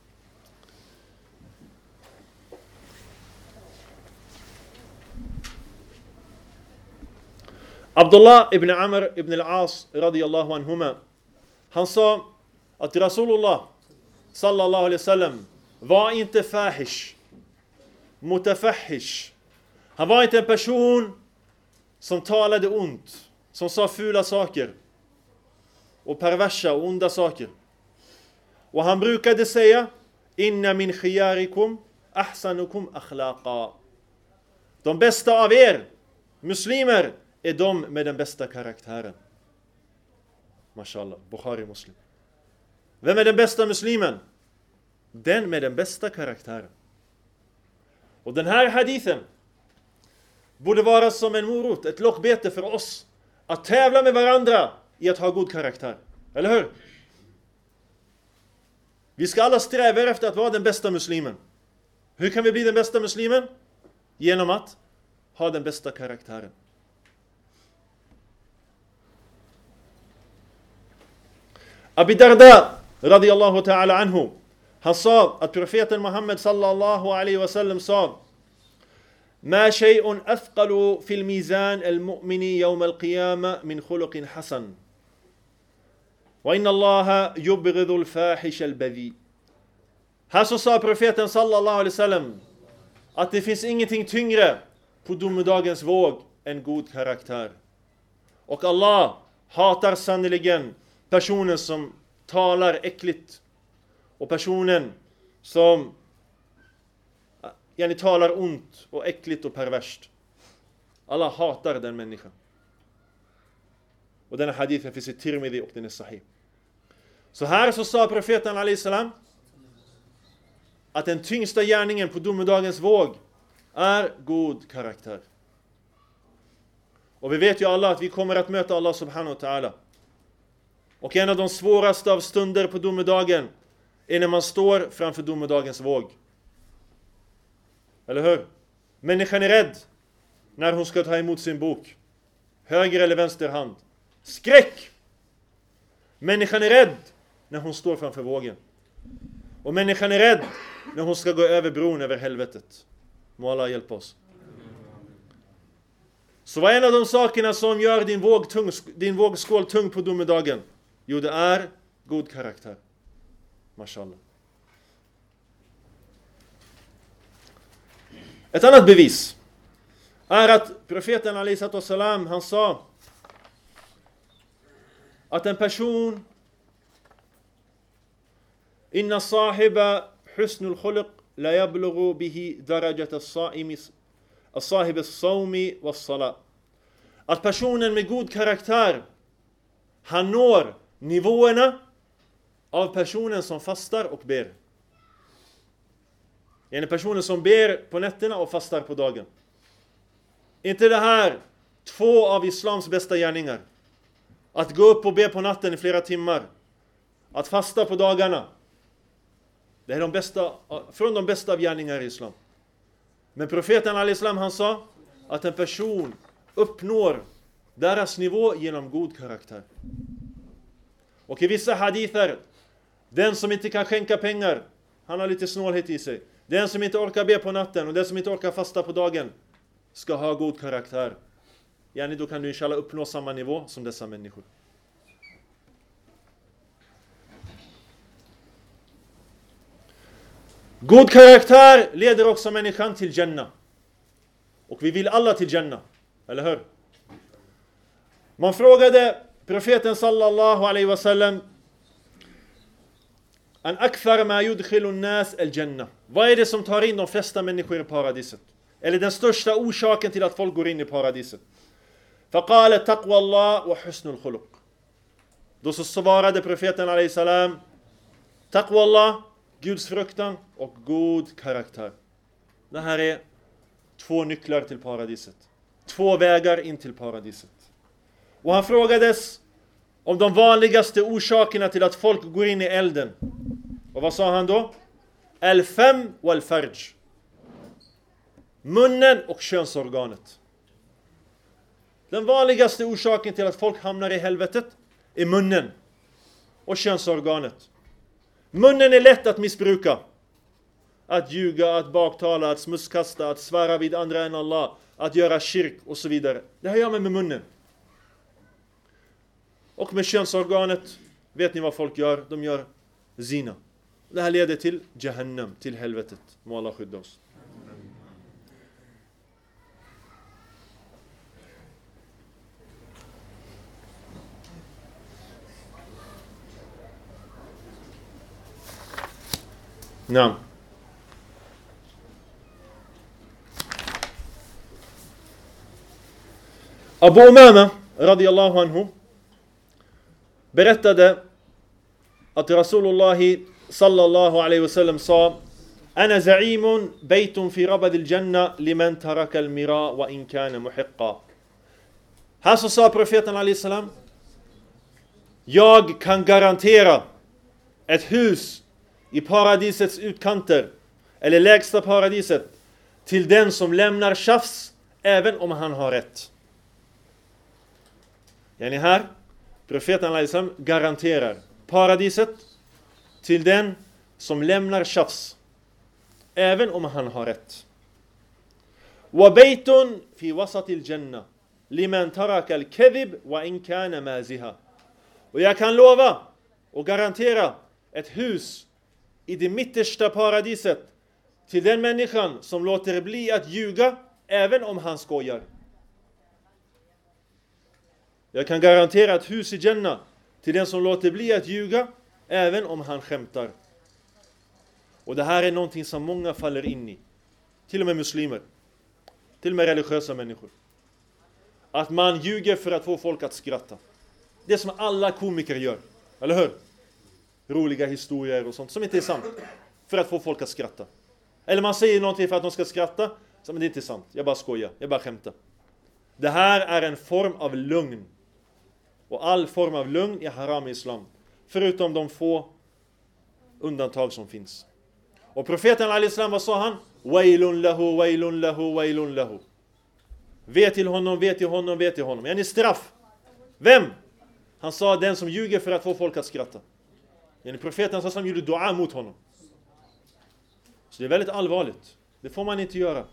Abdullah ibn Amr ibn al-As radiyallahu anhuma, han sa att Rasulullah sallallahu alaihi wasallam var inte fahish, mutafahish. Han var inte en person som talade ont, som sa fula saker och perversa och onda saker. Och han brukade säga: inna min khiyarikum ahsanukum akhlaqa. De bästa av er muslimer är de med den bästa karaktären. Mashallah, Bukhari Muslim. Vem är den bästa muslimen? Den med den bästa karaktären. Och den här hadithen borde vara som en morot, ett lockbete för oss att tävla med varandra i att ha god karaktär. Eller hur? Vi ska alla sträva efter att vara den bästa muslimen. Hur kan vi bli den bästa muslimen? Genom att ha den bästa karaktären. Abi Darda radiyallahu ta'ala anhu, han sa att profeten Muhammed sallallahu alaihi wasallam sa: ما شيء أثقل في الميزان المؤمن يوم القيامة من خلق حسن وإن الله يبغض الفاحش البذيء. Här så sa profeten sallallahu alaihi wasallam att det finns ingenting tyngre på domedagens våg än god karaktär. Och Allah hatar sannoliken personen som talar äckligt och personen som yani talar ont och äckligt och perverst. Allah hatar den människan. Och denna hadithen finns i Tirmidhi och den är sahih. Så här så sa profeten alayhi salam att den tyngsta gärningen på domedagens våg är god karaktär. Och vi vet ju alla att vi kommer att möta Allah subhanahu wa ta'ala. Och en av de svåraste av stunder på domedagen är när man står framför domedagens våg. Eller hur? Människan är rädd när hon ska ta emot sin bok. Höger eller vänster hand. Skräck! Människan är rädd när hon står framför vågen. Och människan är rädd när hon ska gå över bron över helvetet. Må Allah hjälpa oss. Så vad är en av de sakerna som gör din, våg tung, din vågskål tung på domedagen? Jo, det är god karaktär. Mashallah. Ett annat bevis är att profeten alayhi salatu wassalam, han sa att en person inna sahiba husnul khuluq la yablughu bihi darajat as-sa'imi as-sahib as-sawmi was-salat. Att personen med god karaktär, han når nivåerna av personen som fastar och ber. En personen som ber på nätterna och fastar på dagen. Inte det här två av islams bästa gärningar? Att gå upp och be på natten i flera timmar. Att fasta på dagarna. Det är de bästa, från de bästa av gärningar i islam. Men profeten al-Islam, han sa att en person uppnår deras nivå genom god karaktär. Och i vissa hadither, den som inte kan skänka pengar, han har lite snålhet i sig. Den som inte orkar be på natten och den som inte orkar fasta på dagen ska ha god karaktär. Yani då kan du inshallah uppnå samma nivå som dessa människor. God karaktär leder också människan till Jannah. Och vi vill alla till Jannah, eller hur? Man frågade profeten sallallahu alaihi wasallam an akthar ma yudkhilu an-nas al-jannah. Vad är det som tar in de flesta människor i paradiset? Eller den största orsaken till att folk går in i paradiset? Faqala taqwa Allah wa husnul khuluq. Då så svarade profeten alayhi salam, taqwa Allah, Guds fruktan och god karaktär. Det här är två nycklar till paradiset. Två vägar in till paradiset. Och han frågades om de vanligaste orsakerna till att folk går in i elden. Och vad sa han då? Al-fam wal-farj. Munnen och könsorganet. Den vanligaste orsaken till att folk hamnar i helvetet är munnen och könsorganet. Munnen är lätt att missbruka. Att ljuga, att baktala, att smuskasta, att svära vid andra än Allah, att göra kyrk och så vidare. Det här gör man med munnen. Och med könsorganet, vet ni vad folk gör? De gör zina. Det här leder till Jahannam, till helvetet. Må Allah skydda oss. Naam. Abu Umama radiyallahu anhu berättade att Rasulullah sallallahu alaihi wasallam sa: "Ana za'imun baytun fi rabad al-janna liman taraka al-mira wa in kana muhiqqa." Här så sa profeten alaihi salam: jag kan garantera ett hus i paradisets utkanter, eller lägsta paradiset, till den som lämnar tjafs även om han har rätt. Yani här, profeten alaihi salam garanterar paradiset till den som lämnar tjafs även om han har rätt. Wa baytun fi wasat al-janna liman taraka al-kadhib wa in kana maziha. Och jag kan lova och garantera ett hus i det mittersta paradiset till den människan som låter bli att ljuga även om han skojar. Jag kan garantera ett hus i Jannah till den som låter bli att ljuga även om han skämtar. Och det här är någonting som många faller in i. Till och med muslimer. Till och med religiösa människor. Att man ljuger för att få folk att skratta. Det som alla komiker gör. Eller hur? Roliga historier och sånt som inte är sant. För att få folk att skratta. Eller man säger någonting för att de ska skratta. Men det är inte sant. Jag bara skojar. Jag bara skämtar. Det här är en form av lögn. Och all form av lögn är haram i islam. Förutom de få undantag som finns. Och profeten al-Islam, vad sa han? Wailun lahu, wailun lahu, wailun lahu. Vet till honom, vet till honom, vet till honom. Är ni straff? Vem? Han sa den som ljuger för att få folk att skratta. Yani profeten sa som gjorde dua mot honom. Så det är väldigt allvarligt. Det får man inte göra.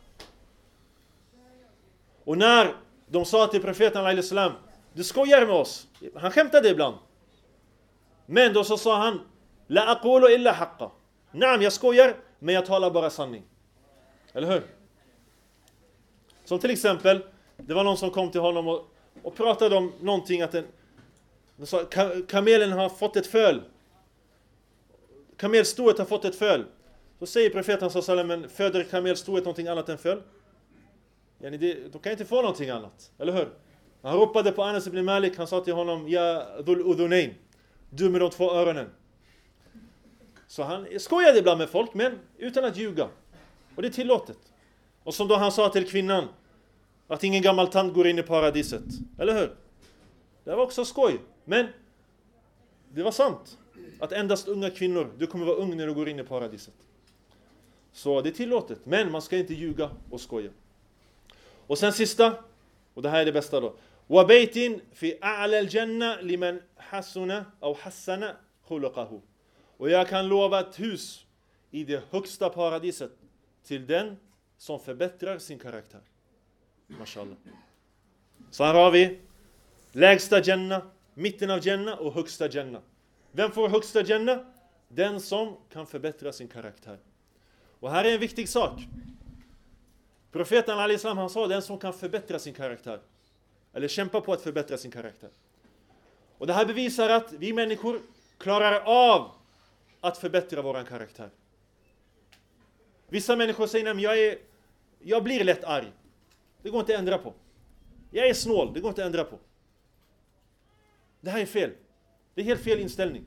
Och när de sa till profeten alayhi salam, du skojar med oss. Han skämtade ibland. Men då så sa han, la aqulu illa haqqa. Naam, jag skojar, men jag talar bara sanning. Eller hur? Som till exempel, det var någon som kom till honom och, och pratade om någonting att en, de sa, kamelen har fått ett föl. Kamelstoet har fått ett föl. Så säger profeten sallallahu alaihi wasallam, men föder kamelstoet någonting annat än föl? Yani det, de kan inte få någonting annat, eller hur? Han ropade på Anas ibn Malik, han sa till honom, ja dhul udhunayn, du med de två öronen. Så han skojade ibland med folk, men utan att ljuga. Och det är tillåtet. Och som då han sa till kvinnan, att ingen gammal tant går in i paradiset. Eller hur? Det var också skoj. Men det var sant. Att endast unga kvinnor, du kommer vara ung när du går in i paradiset. Så det är tillåtet. Men man ska inte ljuga och skoja. Och sen sista, och det här är det bästa då. وَبَيْتٍ فِي أَعْلَى الْجَنَّةِ لِمَنْ حَسُنَ أَوْ حَسَّنَ خُلُقَهُ. Och jag kan lova ett hus i det högsta paradiset till den som förbättrar sin karaktär. Mashallah. Så här har vi lägsta Jannah, mitten av Jannah och högsta Jannah. Vem får högsta Jannah? Den som kan förbättra sin karaktär. Och här är en viktig sak. Profeten alayhi salam, han sa den som kan förbättra sin karaktär. Eller kämpa på att förbättra sin karaktär. Och det här bevisar att vi människor klarar av att förbättra våran karaktär. Vissa människor säger, nej men jag, är, jag blir lätt arg. Det går inte att ändra på. Jag är snål, det går inte att ändra på. Det här är fel. Det är helt fel inställning.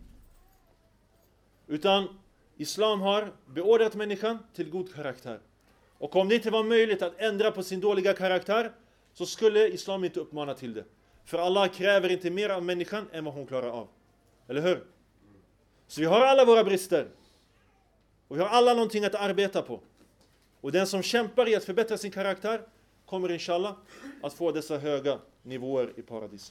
Utan Islam har beordrat människan till god karaktär. Och om det inte var möjligt att ändra på sin dåliga karaktär, så skulle Islam inte uppmana till det. För Allah kräver inte mer av människan än vad hon klarar av. Eller hur? Så vi har alla våra brister. Och vi har alla någonting att arbeta på. Och den som kämpar i att förbättra sin karaktär kommer inshallah att få dessa höga nivåer i paradis.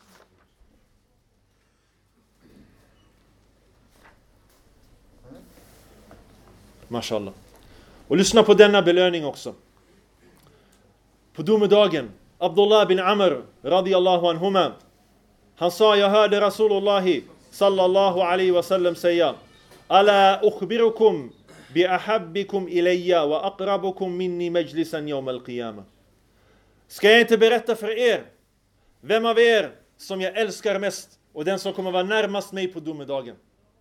Mashallah. Och lyssna på denna belöning också. På domedagen, Abdullah bin Amr radiyallahu anhuma, han sa, jag hörde Rasulullah sallallahu alaihi wasallam säga, ala ukhbirukum bi ahabbikum ilayya wa aqrabukum minni majlisan yawm al-qiyamah. Ska jag inte berätta för er vem av er som jag älskar mest och den som kommer vara närmast mig på domedagen?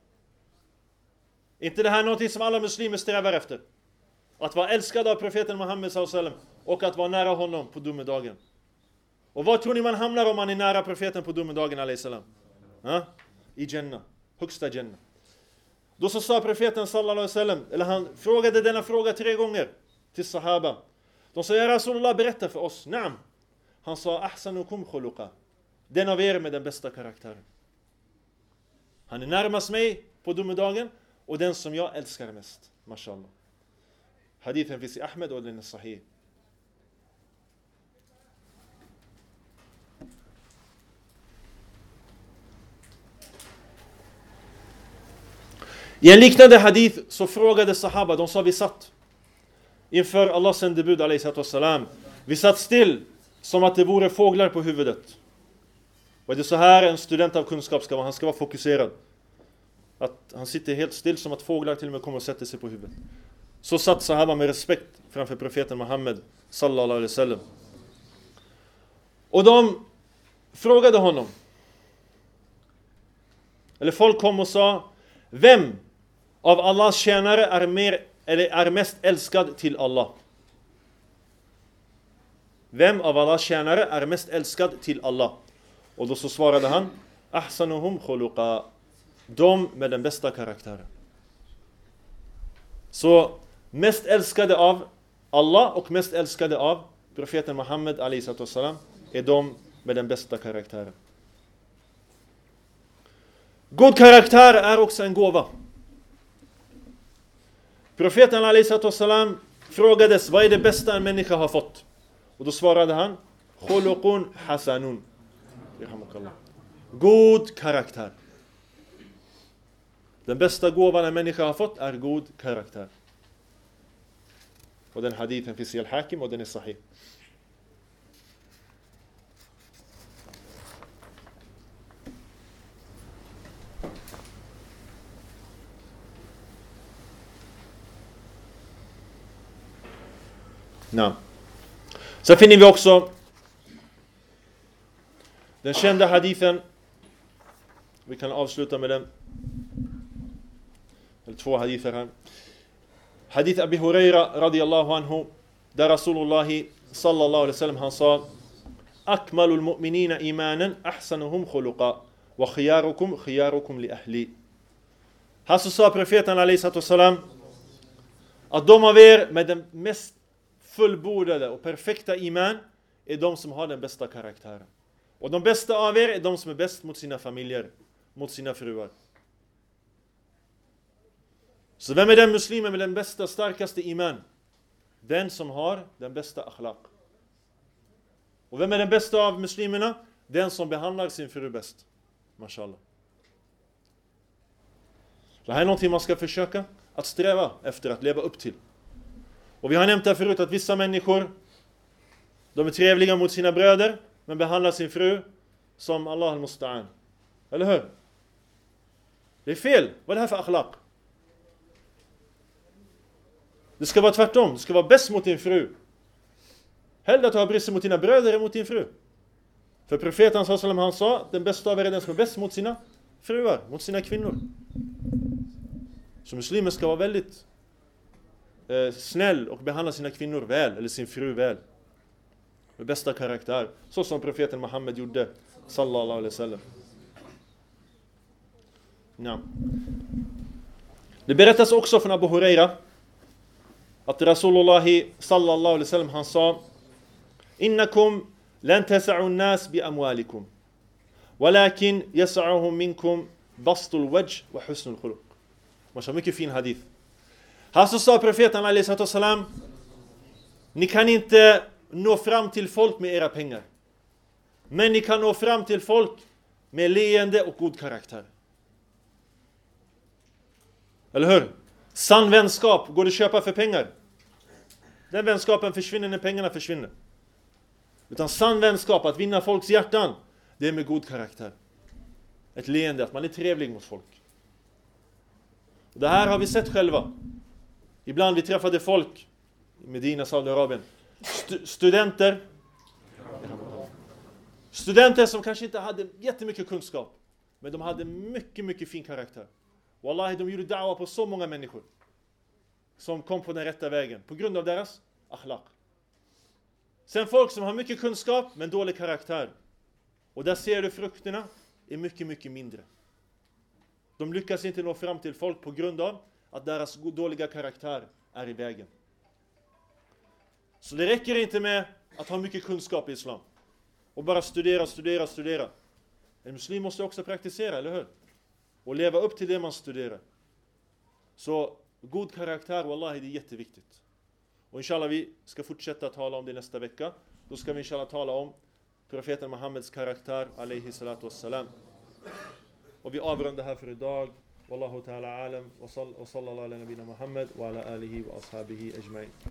Inte det här någonting som alla muslimer strävar efter? Att vara älskad av profeten Muhammed sallallahu alaihi wasallam och att vara nära honom på domedagen. Och vad tror ni man hamnar om man är nära profeten på domedagen alaihi salam? Ha? I Jannah, högsta Jannah. Då så sa profeten sallallahu alaihi wasallam, eller han frågade denna fråga tre gånger till sahaba. De sa, ja Rasulullah, berätta för oss. Naam. Han sa, ahsanukum khuluqa. Den av er med den bästa karaktären. Han är närmast mig på domedagen och den som jag älskar mest. Mashallah. Hadithen finns i Ahmed och den är sahih. I en liknande hadith så frågade sahaba, de sa, vi satt inför Allahs sändebud alayhi wassalam. Vi satt still som att det vore fåglar på huvudet. Och det är så här en student av kunskap ska vara, han ska vara fokuserad. Att han sitter helt still som att fåglar till och med kommer och sätter sig på huvudet. Så satt sahaba med respekt framför profeten Muhammed sallallahu alaihi wasallam. Och de frågade honom. Eller folk kom och sa, vem av Allahs tjänare är mer eller är mest älskad till Allah? Vem av Allahs tjänare är mest älskad till Allah? Och då så svarade han, ahsanuhum khuluqa. De med den bästa karaktären. Så mest älskade av Allah och mest älskade av profeten Muhammed alayhi wassalam är de med den bästa karaktären. God karaktär är också en gåva. Profeten alayhi wassalam frågades, vad är det bästa en människa har fått? Och då svarade han, khuluqun hasanun. God karaktär. Den bästa gåvan en människa har fått är god karaktär. Och den hadithen finns i Al-Hakim och den är sahih. Nej. Så finner vi också den kända hadithen. Vi kan avsluta med den. Eller två hadither här. Hadith Abi Huraira radiyallahu anhu. Där Rasulullah sallallahu alaihi wasallam han sa: Akmalul mu'minina imanan ahsanuhum khuluqa wa khiyarukum khiyarukum li ahli. Han så sa profeten alaihi wasallam att de av er med den mest fullbordade och perfekta iman är de som har den bästa karaktären. Och de bästa av er är de som är bäst mot sina familjer, mot sina fruar. Så vem är den muslimen med den bästa, starkaste iman? Den som har den bästa akhlaq. Och vem är den bästa av muslimerna? Den som behandlar sin fru bäst. Mashallah. Det här är någonting man ska försöka att sträva efter att leva upp till. Och vi har nämnt här förut att vissa människor, de är trevliga mot sina bröder, men behandlar sin fru som Allah al-Musta'an. Eller hur? Det är fel. Vad är det här för akhlaq? Det ska vara tvärtom. Det ska vara bäst mot din fru. Hellre att du har brister mot dina bröder än mot din fru. För profeten sallallahu han sa, den bästa av er är den som är bäst mot sina fruar, mot sina kvinnor. Så muslimer ska vara väldigt eh, snäll och behandla sina kvinnor väl, eller sin fru väl. Med bästa karaktär. Så som profeten Muhammed gjorde, sallallahu alaihi wasallam. Ja. Det berättas också från Abu Huraira att Rasulullah sallallahu alaihi wasallam han sa: Innakum lan tas'u an-nas bi amwalikum walakin yas'uhum minkum bastul wajh wa husnul khuluq. Masha, mycket fin hadith. Här så sa profeten alaihi wasallam: ni kan inte nå fram till folk med era pengar, men ni kan nå fram till folk med leende och god karaktär. Eller hur? Sann vänskap går det att köpa för pengar. Den vänskapen försvinner när pengarna försvinner. Utan sann vänskap, att vinna folks hjärtan, det är med god karaktär. Ett leende, att man är trevlig mot folk. Och det här har vi sett själva. Ibland vi träffade folk i Medina, Saudiarabien. St- studenter. Studenter som kanske inte hade jättemycket kunskap, men de hade mycket, mycket fin karaktär. Wallahi, de gjorde da'wa på så många människor som kom på den rätta vägen på grund av deras akhlaq. Sen folk som har mycket kunskap men dålig karaktär. Och där ser du frukterna är mycket, mycket mindre. De lyckas inte nå fram till folk på grund av att deras dåliga karaktär är i vägen. Så det räcker inte med att ha mycket kunskap i islam. Och bara studera, studera, studera. En muslim måste också praktisera, eller hur? Och leva upp till det man studerar. Så god karaktär, wallahi, det är jätteviktigt. Och inshallah vi ska fortsätta tala om det nästa vecka. Då ska vi inshallah tala om profeten Muhammeds karaktär, alaihi salatu wassalam. Och vi avrundar här för idag. Wallahu ta'ala alam. Wa sallallahu ala nabina Muhammad wa ala alihi wa ashabihi ajma'in.